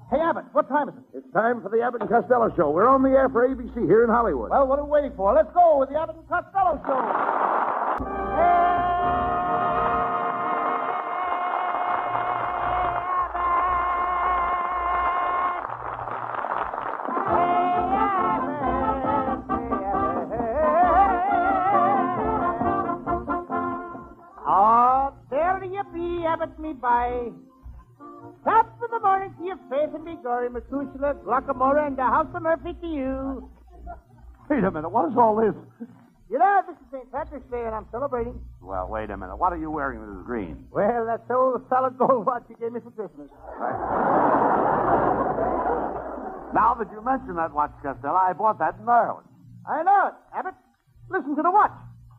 Hey, Abbott, what time is it? It's time for the Abbott and Costello Show. We're on the air for ABC here in Hollywood. Well, what are we waiting for? Let's go with the Abbott and Costello Show. Oh, there you be, Abbott me by. Top of the morning to your face and be gory, Methuselah, Glockamora, and the House of Murphy to you. Wait a minute. What is all this? You know, this is St. Patrick's Day, and I'm celebrating. Well, wait a minute. What are you wearing that is green? Well, that's the old solid gold watch you gave me for Christmas. Now that you mention that watch, Costello, I bought that in Ireland. I know it, Abbott. Listen to the watch.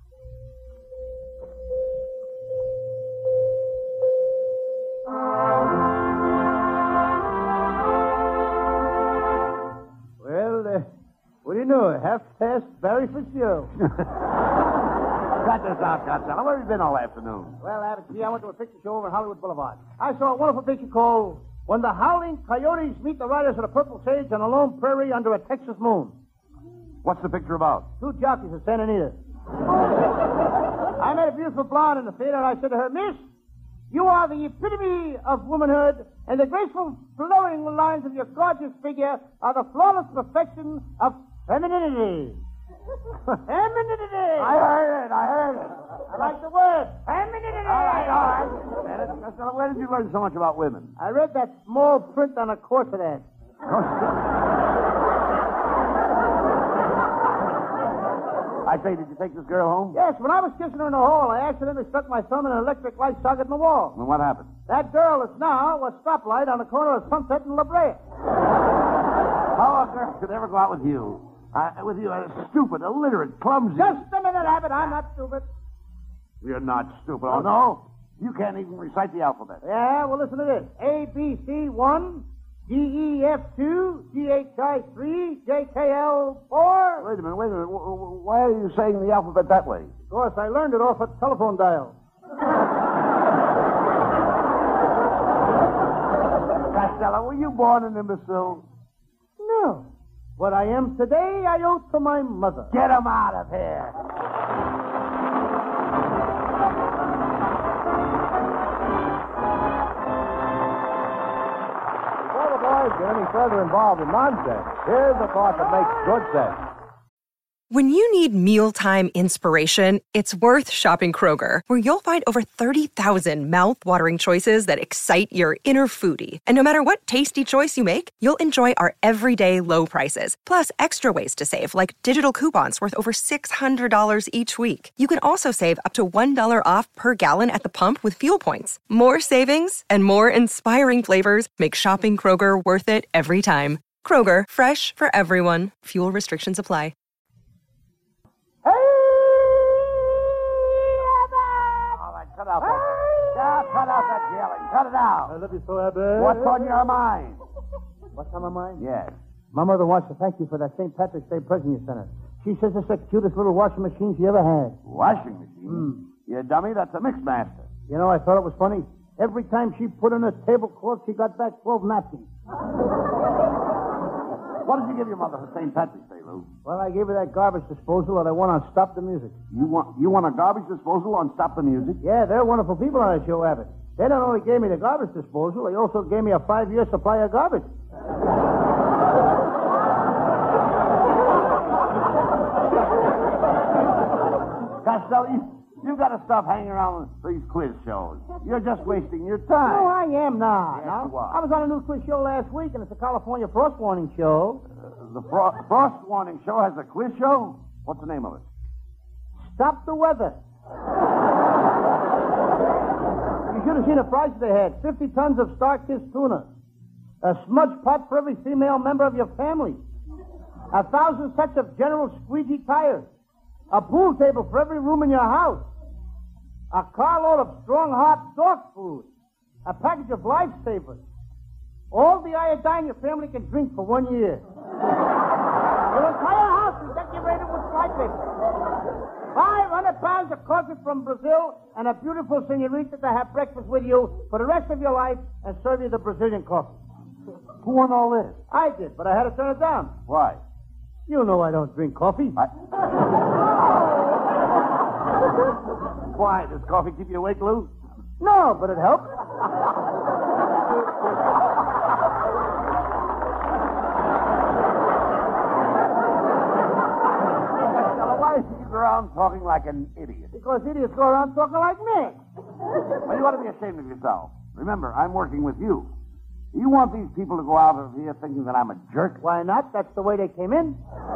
Well, what do you know? Half-past Barry for show. Cut this out, Costello. Where have you been all afternoon? Well, Abbott, I went to a picture show over in Hollywood Boulevard. I saw a wonderful picture called When the Howling Coyotes Meet the Riders of the Purple Sage on a Lone Prairie Under a Texas Moon. What's the picture about? Two jockeys at Santa Anita. I met a beautiful blonde in the theater, and I said to her, Miss, you are the epitome of womanhood, and the graceful, flowing lines of your gorgeous figure are the flawless perfection of femininity. Femininity! I heard it. I like the word. Femininity! All right. Costello, where did you learn so much about women? I read that small print on a corset ad. I say, did you take this girl home? Yes, when I was kissing her in the hall, I accidentally stuck my thumb in an electric light socket in the wall. And what happened? That girl is now a stoplight on the corner of Sunset and La Brea. How a girl could ever go out with you? With you, stupid, illiterate, clumsy. Just a minute, Abbott. I'm not stupid. You're not stupid. Oh, no? You can't even recite the alphabet. Yeah, well, listen to this. A, B, C, 1, D, E, F, 2, G, H, I, 3, J, K, L, 4. Wait a minute. Why are you saying the alphabet that way? Of course, I learned it off a telephone dial. Costello, were you born an imbecile? No. What I am today, I owe to my mother. Get him out of here. Before the boys get any further involved in nonsense, here's the thought that makes good sense. When you need mealtime inspiration, it's worth shopping Kroger, where you'll find over 30,000 mouth-watering choices that excite your inner foodie. And no matter what tasty choice you make, you'll enjoy our everyday low prices, plus extra ways to save, like digital coupons worth over $600 each week. You can also save up to $1 off per gallon at the pump with fuel points. More savings and more inspiring flavors make shopping Kroger worth it every time. Kroger, fresh for everyone. Fuel restrictions apply. Cut out that. Yeah, cut out that yelling. Cut it out. I love you so, Abbott. What's on your mind? What's on my mind? Yes. My mother wants to thank you for that St. Patrick's Day present you sent her. She says it's the cutest little washing machine she ever had. Washing machine? You dummy, that's a Mixmaster. You know, I thought it was funny. Every time she put in a tablecloth, she got back 12 napkins. What did you give your mother for St. Patrick's Day, Lou? Well, I gave her that garbage disposal that I won on Stop the Music. You want a garbage disposal on Stop the Music? Yeah, they're wonderful people on that show, Abbott. They not only gave me the garbage disposal, they also gave me a 5-year supply of garbage. Costello, you've got to stop hanging around with these quiz shows. You're just wasting your time. No, I am not. Yes, No. you are. I was on a new quiz show last week, and it's a California frost warning show. The Frost Warning Show has a quiz show? What's the name of it? Stop the weather. You should have seen the prices they had. 50 tons of Star-Kissed tuna. A smudge pot for every female member of your family. 1,000 sets of General Squeegee tires. A pool table for every room in your house. A carload of strong hot dog food. A package of Lifesavers. All the iodine your family can drink for 1 year. Your entire house is decorated with flypaper. 500 pounds of coffee from Brazil and a beautiful senorita to have breakfast with you for the rest of your life and serve you the Brazilian coffee. Who won all this? I did, but I had to turn it down. Why? You know I don't drink coffee. Why? Does coffee keep you awake, Lou? No, but it helps. Why is he around talking like an idiot? Because idiots go around talking like me. Well, you ought to be ashamed of yourself. Remember, I'm working with you. You want these people to go out of here thinking that I'm a jerk? Why not? That's the way they came in.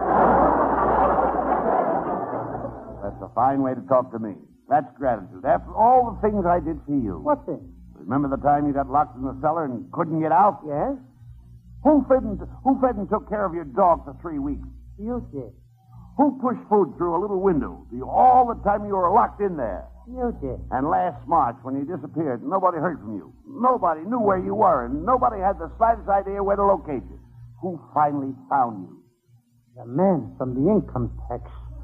That's a fine way to talk to me. That's gratitude. After all the things I did for you. What thing? Remember the time you got locked in the cellar and couldn't get out? Yes? Who fed and took care of your dog for 3 weeks? You did. Who pushed food through a little window all the time you were locked in there? You did. And last March, when you disappeared, nobody heard from you. Nobody knew where you were, and nobody had the slightest idea where to locate you. Who finally found you? The man from the income tax.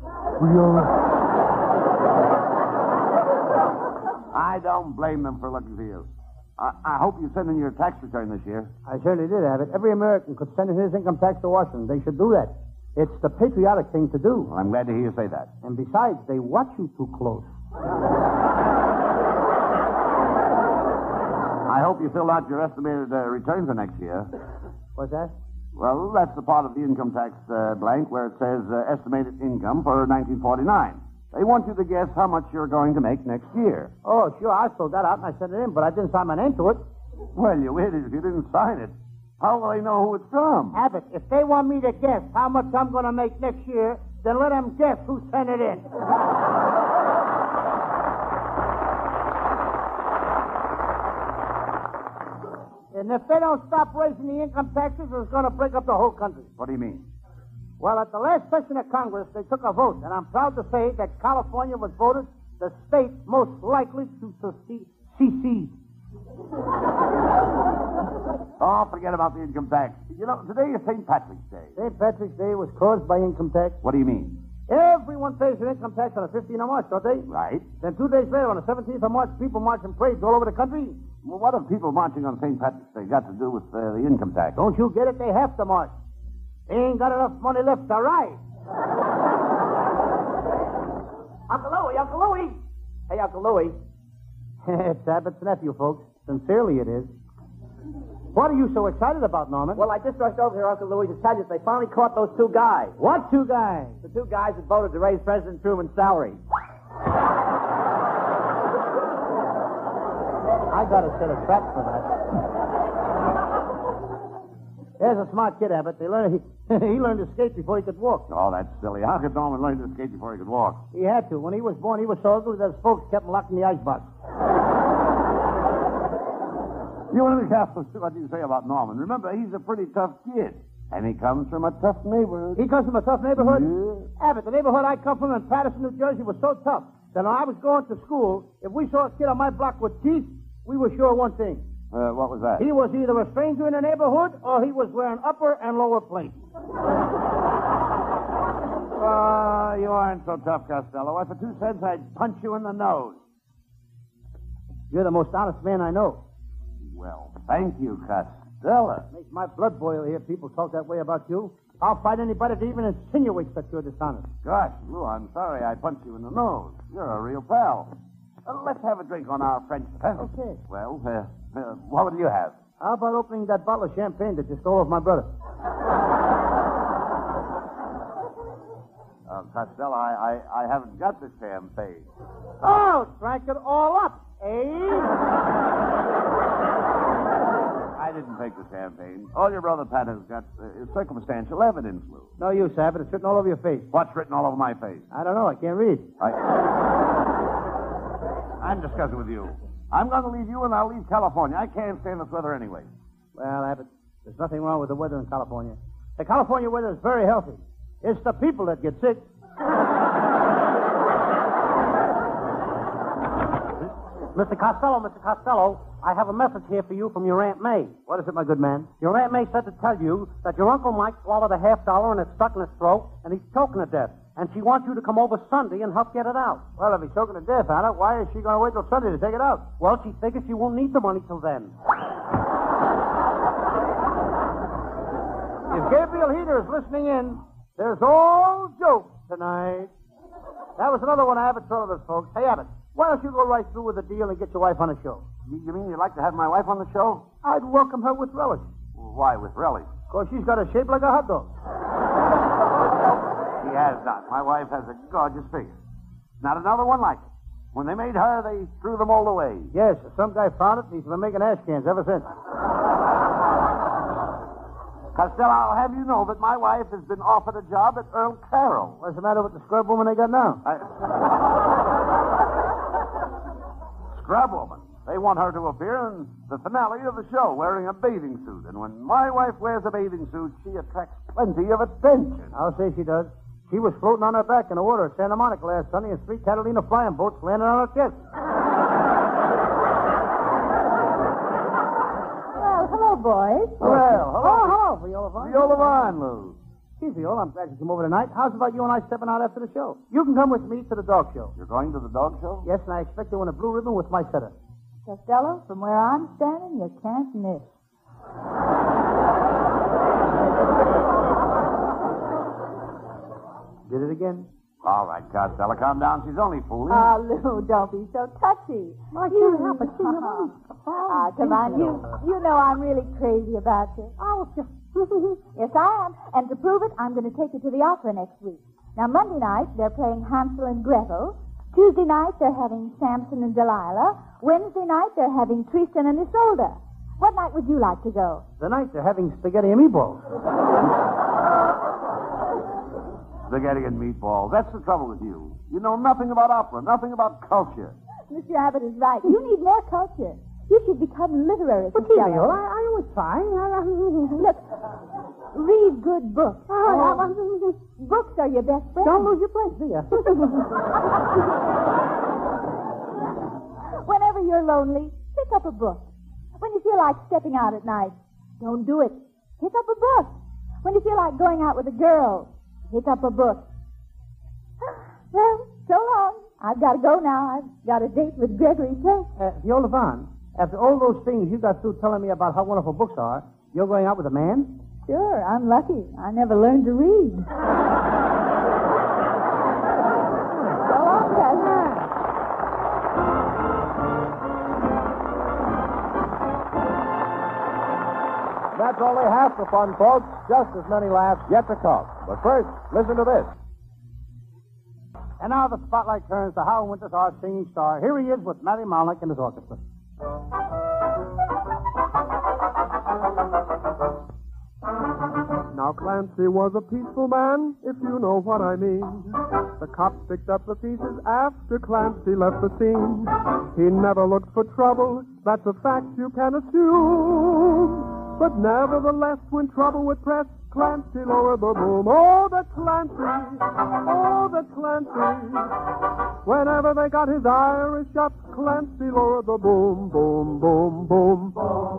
I don't blame them for looking for you. I hope you send in your tax return this year. I certainly did have it. Every American could send in his income tax to Washington. They should do that. It's the patriotic thing to do. Well, I'm glad to hear you say that. And besides, they watch you too close. I hope you filled out your estimated return for next year. What's that? Well, that's the part of the income tax blank where it says estimated income for 1949. They want you to guess how much you're going to make next year. Oh, sure. I filled that out and I sent it in, but I didn't sign my name to it. Well, you idiot, if you didn't sign it. How will they know who it's from? Abbott, if they want me to guess how much I'm going to make next year, then let them guess who sent it in. And if they don't stop raising the income taxes, it's going to break up the whole country. What do you mean? Well, at the last session of Congress, they took a vote, and I'm proud to say that California was voted the state most likely to secede. Oh, forget about the income tax. You know, today is St. Patrick's Day. St. Patrick's Day was caused by income tax. What do you mean? Everyone pays their income tax on the 15th of March, don't they? Right. Then 2 days later, on the 17th of March, people march in parades all over the country. Well, what have people marching on St. Patrick's Day got to do with the income tax? Don't you get it? They have to march. They ain't got enough money left to ride. Uncle Louie, Uncle Louie. Hey, Uncle Louie. It's Abbott's nephew, folks. Sincerely it is. What are you so excited about, Norman? Well, I just rushed over here, Uncle Louie, to tell you that they finally caught those two guys. What two guys? The two guys that voted to raise President Truman's salary. I got to set a trap for that. There's a smart kid, Abbott. He learned to skate before he could walk. Oh, that's silly. How could Norman learn to skate before he could walk? He had to. When he was born, he was so ugly that his folks kept him locked in the icebox. You want to be careful what you say about Norman. Remember, he's a pretty tough kid. And he comes from a tough neighborhood. He comes from a tough neighborhood? Yeah. Abbott, the neighborhood I come from in Patterson, New Jersey was so tough that when I was going to school, if we saw a kid on my block with teeth, we were sure one thing. What was that? He was either a stranger in the neighborhood or he was wearing upper and lower plates. You aren't so tough, Costello. Why, for 2 cents, I'd punch you in the nose. You're the most honest man I know. Well, thank you, Costello. Makes my blood boil here. People talk that way about you. I'll fight anybody that even insinuates that you're dishonest. Gosh, Lou, I'm sorry I punched you in the nose. You're a real pal. Let's have a drink on our French peasant. Okay. Well, what would you have? How about opening that bottle of champagne that you stole off my brother? Costello, I haven't got the champagne. Oh, drank it all up, eh? I didn't take the champagne. All your brother Pat has got is circumstantial evidence, Lou. No use, Abbott. It's written all over your face. What's written all over my face? I don't know. I can't read. I'm discussing with you. I'm going to leave you, and I'll leave California. I can't stand this weather anyway. Well, Abbott, there's nothing wrong with the weather in California. The California weather is very healthy. It's the people that get sick. Mr. Costello, I have a message here for you from your Aunt May. What is it, my good man? Your Aunt May said to tell you that your Uncle Mike swallowed a $50 and it's stuck in his throat, and he's choking to death. And she wants you to come over Sunday and help get it out. Well, if he's choking to death, Anna, why is she going to wait till Sunday to take it out? Well, she figures she won't need the money till then. real heaters listening in, there's all jokes tonight. That was another one of Abbott Sullivan's, folks. Hey, Abbott, why don't you go right through with the deal and get your wife on the show? You mean you'd like to have my wife on the show? I'd welcome her with relish. Well, why with relish? Because she's got a shape like a hot dog. She has not. My wife has a gorgeous figure. Not another one like it. When they made her, they threw them all away. Yes, some guy found it, and he's been making ash cans ever since. Costello, I'll have you know that my wife has been offered a job at Earl Carroll. What's the matter with the scrub woman they got now? Scrub woman. They want her to appear in the finale of the show wearing a bathing suit. And when my wife wears a bathing suit, she attracts plenty of attention. I'll say she does. She was floating on her back in the water at Santa Monica last Sunday, and 3 Catalina flying boats landed on her chest. Well, hello, boys. Well, hello, Viola Vaughn. Viola Vaughn, Lou. Gee, Viola, I'm glad you came over tonight. How's about you and I stepping out after the show? You can come with me to the dog show. You're going to the dog show? Yes, and I expect to win a blue ribbon with my setter. Costello, from where I'm standing, you can't miss. Did it again? All right, Costello, calm down. She's only fooling. Oh, Lou, don't be so touchy. I can't help it. See, Come on, you know I'm really crazy about you. Oh, just... Yes, I am. And to prove it, I'm going to take you to the opera next week. Now, Monday night, they're playing Hansel and Gretel. Tuesday night, they're having Samson and Delilah. Wednesday night, they're having Tristan and Isolde. What night would you like to go? The night they're having spaghetti and meatballs. Spaghetti and meatballs. That's the trouble with you. You know nothing about opera, nothing about culture. Mr. Abbott is right. You need more culture. You should become literary. But, Viola, I was fine. Look, read good books. Books are your best friend. Don't lose your place, do you? Whenever you're lonely, pick up a book. When you feel like stepping out at night, don't do it. Pick up a book. When you feel like going out with a girl, pick up a book. Well, so long. I've got to go now. I've got a date with Gregory Peck. Viola Vaughn, after all those things you got through telling me about how wonderful books are, you're going out with a man? Sure, I'm lucky. I never learned to read. So long, Cousin. That's only half the fun, folks. Just as many laughs yet to come. But first, listen to this. And now the spotlight turns to Hal Winters, our singing star. Here he is with Matty Malnick and his orchestra. Now Clancy was a peaceful man, if you know what I mean. The cops picked up the pieces after Clancy left the scene. He never looked for trouble, that's a fact you can assume. But nevertheless, when trouble would press, Clancy lowered the boom. Oh, the Clancy, oh, the Clancy. Whenever they got his Irish up, Clancy lowered the boom, boom, boom, boom.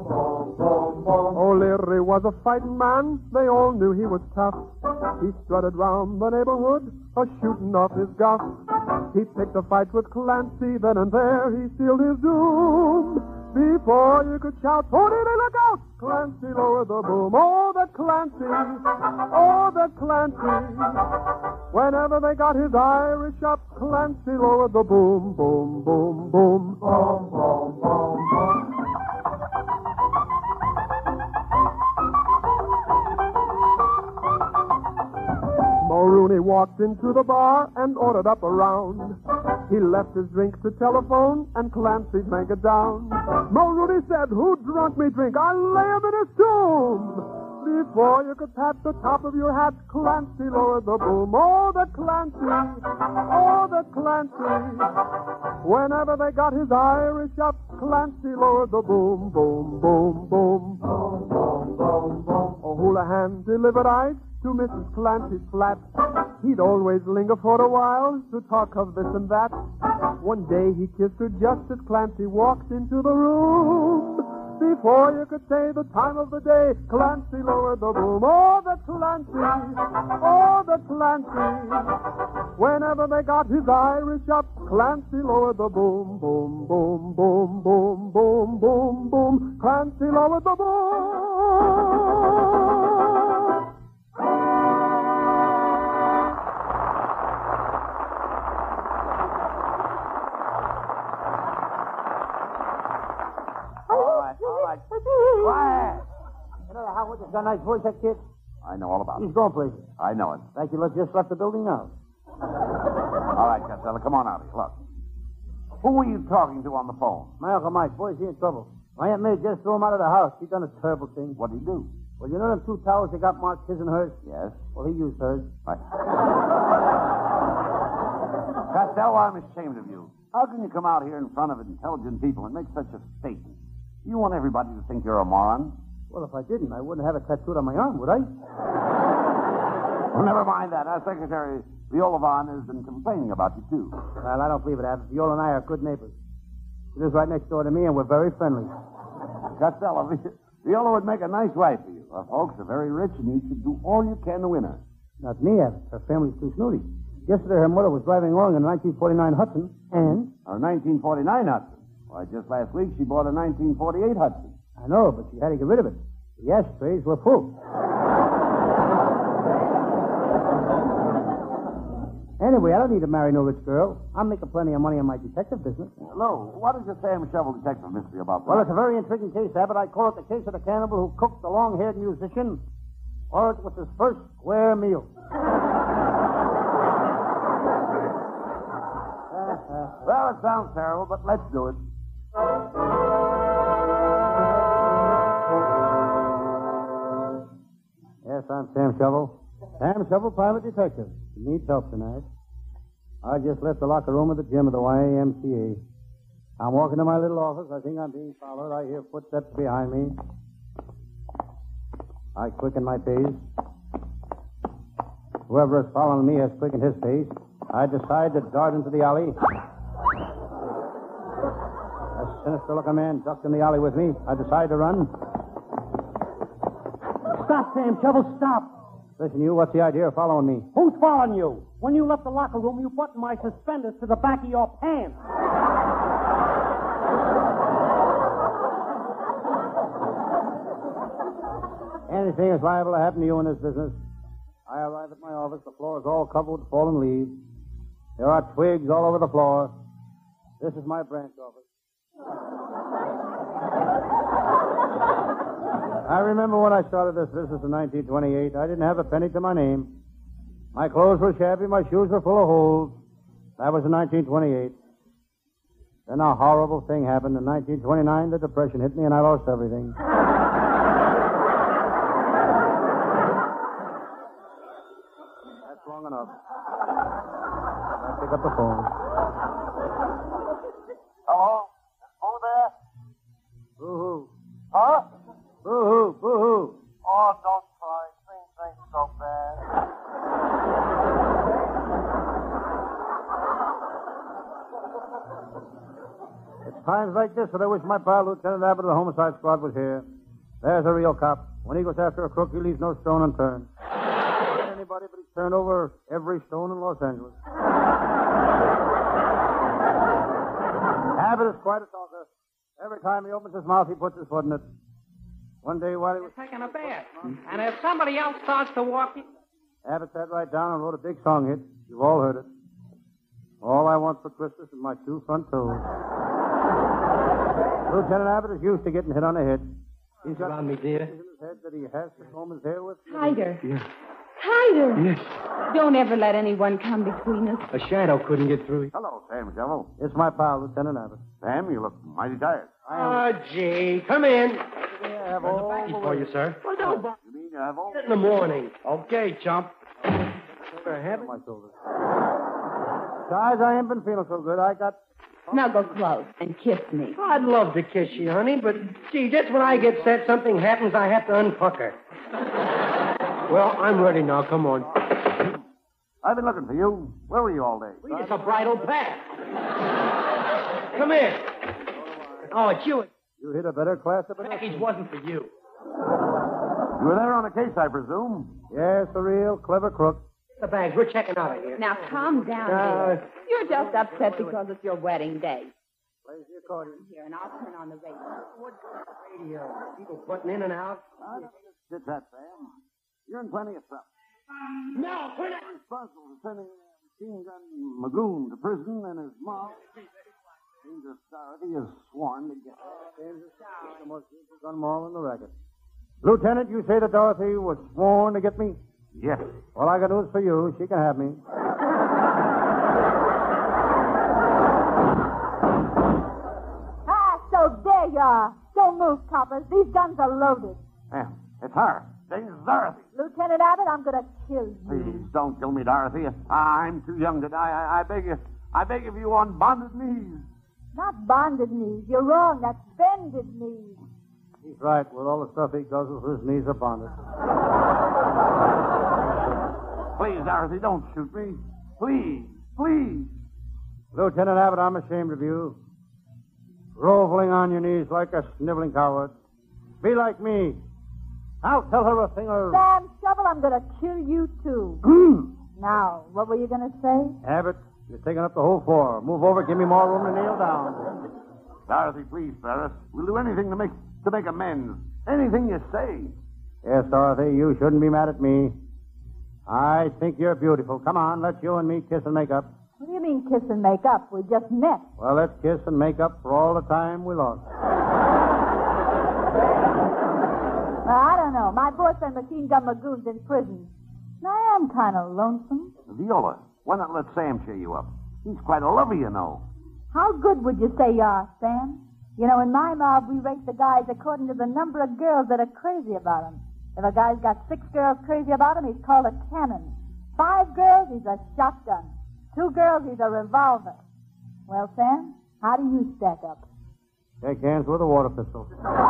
O'Leary was a fighting man, they all knew he was tough. He strutted round the neighborhood, a-shooting off his guff. He picked a fight with Clancy, then and there he sealed his doom. Before you could shout, Houdini, look out! Clancy lowered the boom. Oh, the Clancy! Oh, the Clancy! Whenever they got his Irish up, Clancy lowered the boom, boom, boom, boom. Boom, boom, boom, boom. Mulrooney walked into the bar and ordered up a round. He left his drink to telephone, and Clancy drank it down. Mulrooney said, who drunk me drink? I'll lay him in his tomb. Before you could pat the top of your hat, Clancy lowered the boom. Oh, the Clancy! Oh, the Clancy! Whenever they got his Irish up, Clancy lowered the boom, boom, boom, boom. Boom, boom, boom, boom. O'Houlihan delivered ice to Mrs. Clancy's flat. He'd always linger for a while to talk of this and that. One day he kissed her just as Clancy walked into the room. Before you could say the time of the day, Clancy lowered the boom. Oh, the Clancy! Oh, the Clancy! Whenever they got his Irish up, Clancy lowered the boom, boom, boom, boom, boom, boom, boom, boom. Clancy lowered the boom. what? He's got a nice voice, that kid. I know all about He's it. going places. I know it. Like you just left the building now. All right, Costello, come on out here. Look. Who were you talking to on the phone? My Uncle Mike, boy, is he in trouble. My Aunt May just threw him out of the house. He done a terrible thing. What did he do? Well, you know them two towels they got marked his and hers? Yes. Well, he used hers. Right. Costello, I'm ashamed of you. How can you come out here in front of intelligent people and make such a statement? You want everybody to think you're a moron? Well, if I didn't, I wouldn't have it tattooed on my arm, would I? Well, never mind that. Our Secretary Viola Vaughn has been complaining about you, too. Well, I don't believe it, Abbott. Viola and I are good neighbors. She lives right next door to me, and we're very friendly. Costello, Viola would make a nice wife for you. Her folks are very rich, and you should do all you can to win her. Not me, Abbott. Her family's too snooty. Yesterday, her mother was driving along in a 1949 Hudson, and... Her 1949 Hudson. Why, just last week, she bought a 1948 Hudson. I know, but she had to get rid of it. The ashtrays were full. Anyway, I don't need to marry no rich girl. I'm making plenty of money in my detective business. Hello, what is the Sam Shovel detective mystery about? Well, it's a very intriguing case, Abbott. I call it the case of the cannibal who cooked the long-haired musician, or it was his first square meal. Well, it sounds terrible, but let's do it. Yes, I'm Sam Shovel. Sam Shovel, private detective. You need help tonight. I just left the locker room at the gym of the YMCA. I'm walking to my little office. I think I'm being followed. I hear footsteps behind me. I quicken my pace. Whoever is following me has quickened his pace. I decide to dart into the alley. A sinister-looking man ducked in the alley with me. I decide to run. Stop, Sam Shovel, stop. Listen, you, what's the idea of following me? Who's following you? When you left the locker room, you buttoned my suspenders to the back of your pants. Anything is liable to happen to you in this business. I arrive at my office. The floor is all covered with fallen leaves. There are twigs all over the floor. This is my branch office. I remember when I started this business in 1928, I didn't have a penny to my name. My clothes were shabby, my shoes were full of holes. That was in 1928. Then a horrible thing happened. In 1929, the Depression hit me and I lost everything. That's long enough. I pick up the phone. Hello? Who there? Boo-hoo. Huh? Boo-hoo, boo-hoo. Oh, don't cry. Things ain't so bad. It's times like this that I wish my pal, Lieutenant Abbott of the Homicide Squad, was here. There's a real cop. When he goes after a crook, he leaves no stone unturned. Anybody, but he's turned over every stone in Los Angeles. Abbott is quite a talker. Every time he opens his mouth, he puts his foot in it. One day while he was... Taking a bath. And if somebody else starts to walk in... Abbott sat right down and wrote a big song hit. You've all heard it. All I want for Christmas is my two front toes. Lieutenant Abbott is used to getting hit on the head. He's got on me, dear. in his head that he has to comb his hair with. Tighter. Yes. Tighter. Yes. Don't ever let anyone come between us. A shadow couldn't get through. Hello, Sam Shovel. It's my pal, Lieutenant Abbott. Sam, you look mighty tired. Oh, gee. Come in. I have all the He's for you, sir. Well, don't bother. You mean you have all... In the morning. Okay, chump. on my shoulders. Guys, I ain't been feeling so good. I got... Snuggle close and kiss me. I'd love to kiss you, honey, but, gee, just when I get set, something happens, I have to unfuck her. Well, I'm ready now. Come on. I've been looking for you. Where were you all day? It's a bridal path. Come here. Oh, it's you. You hit a better class of The it. package wasn't for you. You were there on a case, I presume. Yes, a real clever crook. The bags. We're checking out of here. Now, calm down, dear. You're just upset because it's your wedding day. Plays the accordion. Here, and I'll turn on the radio. Radio. People putting in and out. Sit that, Sam. You're in plenty of trouble. No, turn it. Responsible for sending Machine Gun Magoon to prison and his mom. James Authority is sworn to get... James is the most beautiful gun mall in the racket. Lieutenant, you say that Dorothy was sworn to get me? Yes. Well, I got news for you. She can have me. So there you are. Don't move, coppers. These guns are loaded. Ma'am, it's her. Danger's Dorothy. Lieutenant Abbott, I'm going to kill you. Please don't kill me, Dorothy. I'm too young to die. I beg you. I beg of you on bonded knees. Not bonded knees. You're wrong. That's bended knees. He's right. With all the stuff he guzzles, his knees are bonded. Please, Dorothy, don't shoot me. Please, please. Lieutenant Abbott, I'm ashamed of you. Groveling on your knees like a sniveling coward. Be like me. I'll tell her a thing or... Sam Shovel, I'm going to kill you, too. Now, what were you going to say? Abbott, you're taking up the whole floor. Move over, give me more room to kneel down. Dorothy, please, Ferris. We'll do anything to make amends. Anything you say. Yes, Dorothy, you shouldn't be mad at me. I think you're beautiful. Come on, let's you and me kiss and make up. What do you mean kiss and make up? We just met. Well, let's kiss and make up for all the time we lost. Well, I don't know. My boyfriend, Machine Gun Magoon's in prison. And I am kind of lonesome. Viola, why not let Sam cheer you up? He's quite a lover, you know. How good would you say you are, Sam? You know, in my mob, we rate the guys according to the number of girls that are crazy about him. If a guy's got 6 girls crazy about him, he's called a cannon. 5 girls, he's a shotgun. 2 girls, he's a revolver. Well, Sam, how do you stack up? Shake hands with a water pistol.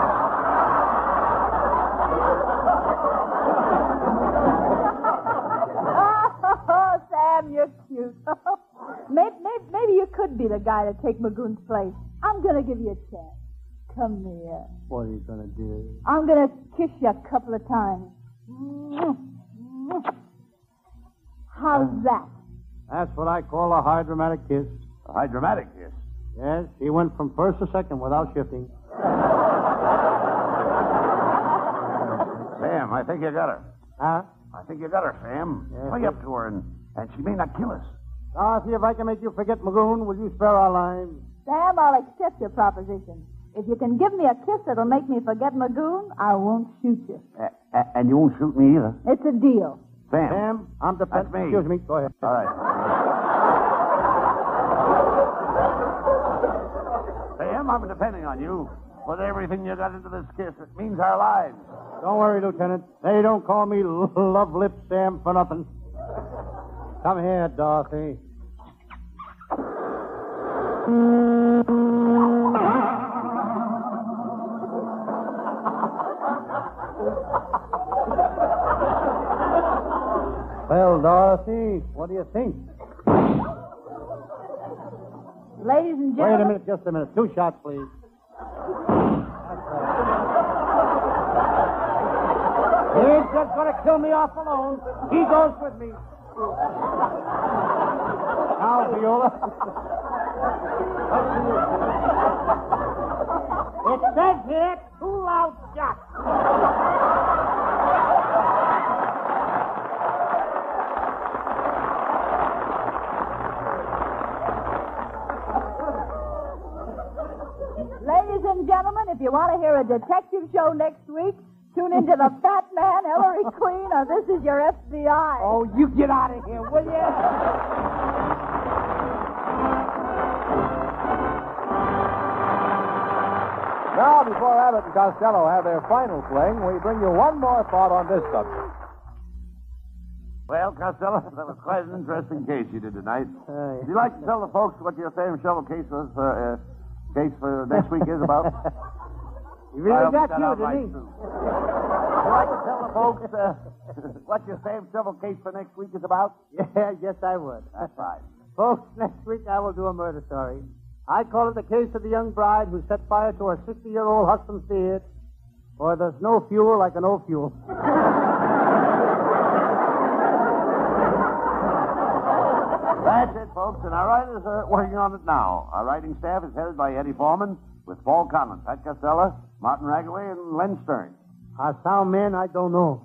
Oh, Sam, you're cute. Maybe you could be the guy to take Magoon's place. I'm going to give you a chance. Come here. What are you going to do? I'm going to kiss you a couple of times. How's that? That's what I call a high dramatic kiss. A high dramatic kiss. Yes, he went from first to second without shifting. Sam, I think you got her. Huh? I think you got her, Sam. Yes, Play up to her, and she may not kill us. Dorothy, if I can make you forget Magoon, will you spare our lives? Sam, I'll accept your proposition. If you can give me a kiss that'll make me forget Magoon, I won't shoot you. And you won't shoot me either. It's a deal. Sam, I'm that's me. Excuse me. Go ahead. All right. Sam, I'm depending on you. With everything you got into this kiss, it means our lives. Don't worry, Lieutenant. They don't call me Love Lip Sam for nothing. Come here, Dorothy. Well, Dorothy, what do you think? Ladies and Wait a gentlemen... minute, just a minute. 2 shots, please. He ain't just going to kill me off alone. He goes with me. Now, Viola. It says here 2 loud shots. Ladies and gentlemen, if you want to hear a detective show next week, tune into The Fat Man, Ellery Queen, or This Is Your FBI. Oh, you get out of here, will you? Now, before Abbott and Costello have their final fling, we bring you one more thought on this subject. Well, Costello, that was quite an interesting case you did tonight. Would you like to tell the folks what your Sam Shovel case was case for next week is about? You really got you, right, didn't he? Would you like to tell the folks what your Sam Shovel case for next week is about? Yeah, yes, I would. That's right. Folks, next week I will do a murder story. I call it the case of the young bride who set fire to her 60-year-old husband's beard, for there's no fuel like an old fuel. That's it, folks, and our writers are working on it now. Our writing staff is headed by Eddie Foreman, with Paul Conlon, Pat Costello, Martin Ragaway, and Len Stern. How sound men, I don't know.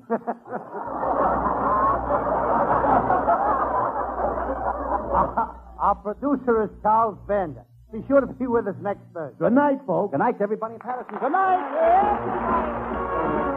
Our producer is Charles Bender. Be sure to be with us next Thursday. Good night, folks. Good night, everybody in Patterson. Good night.